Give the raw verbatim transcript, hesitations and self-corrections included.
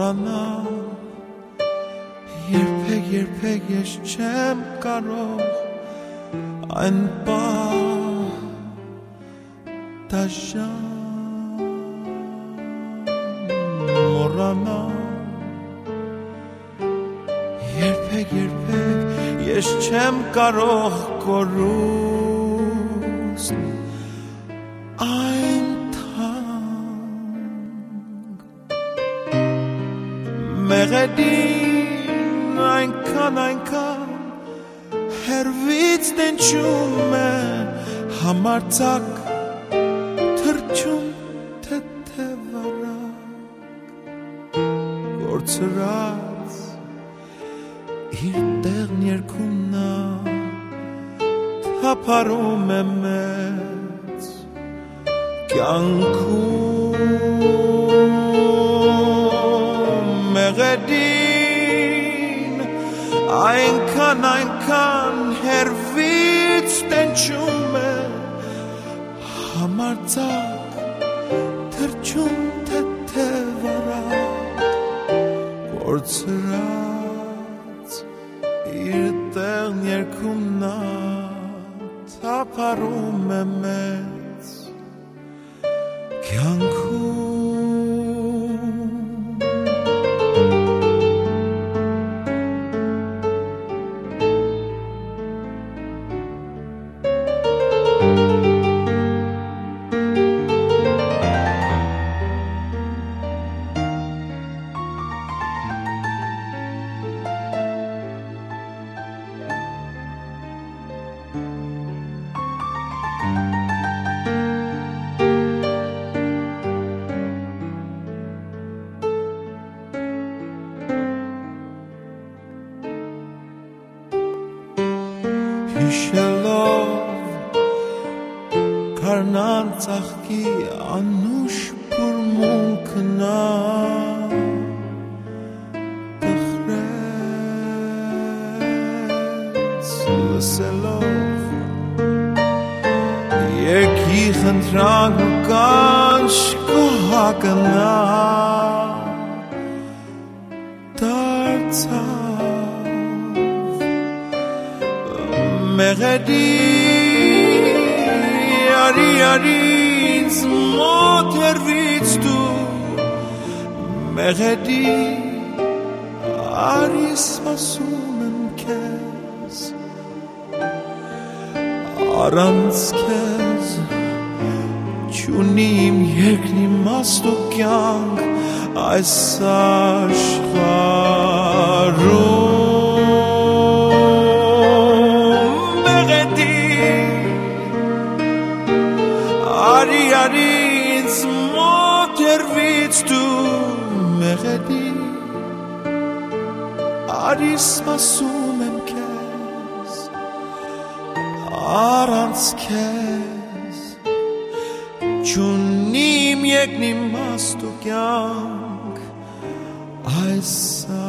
մոռանալ, երբեք երբեք ես չեմ կարող այն պահ դաժան մոռանալ, երբեք երբեք ես չեմ կարող կորուստ այն թանկ մեղեդին այնքան այնքան հերվից տենչում է համարձակ թրջում թեթևարակ գործրած իր տեղն երգում նա թափարում է մեծ կյանքում մեղեդին այնքան այնքան հերվից տենչում է համարձակ թրջում թեթևարակ գործրած իր տեղն երգում նա թափարում է մեծ կյանքում Հիշելով կարնան ծաղկի անուշ բուրմունքը նա տխրեց լսելով երկի խնդրանք ու կանչ կոհակը նա դարձավ մեղեդի արի արի ինձ մոտ երվից դու մեղեդի արի սպասում եմ քեզ առանց քեզ չունի իմ երկն իմաստ ու կյանք այս աշխարհում Արի արի ինձ մոտ երվից դու մեղեդի արի սպասում եմ քեզ առանց քեզ չունիմ երկն իմաստ ու կյանք այս